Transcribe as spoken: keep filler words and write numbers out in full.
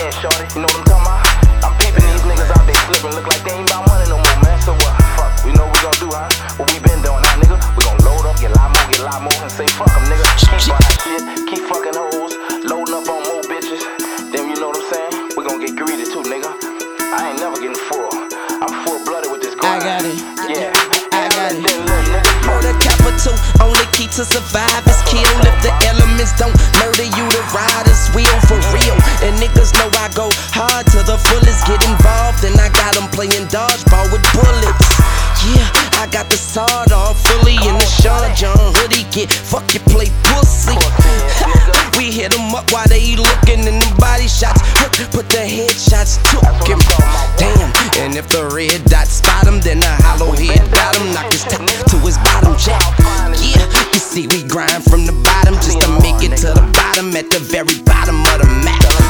again, shorty. You know what I'm talking about? I'm peeping these niggas out there slipping. Look like they ain't about money no more, man. So what? Fuck, we know what we gon' do, huh? What we been doing now, nigga? We gon' load up, get a lot more, get a lot more, and say fuck them, nigga. Keep buying shit, keep fucking hoes, loading up on more bitches. Then you know what I'm saying? We gon' get greedy too, nigga. I ain't never getting full. I'm full-blooded with this grind. I got it. Yeah, I got it. For the capital, only key to survive is kill. If the elements don't murder you, the riders will for real. And niggas know I go hard to the fullest. Get involved and I got them playing dodgeball with bullets. Yeah, I got the sawed off fully in the Sean John hoodie. Get fuck you play pussy. We hit them up while they looking in the body shots. Put the headshots to him. Damn, and if the red dot spot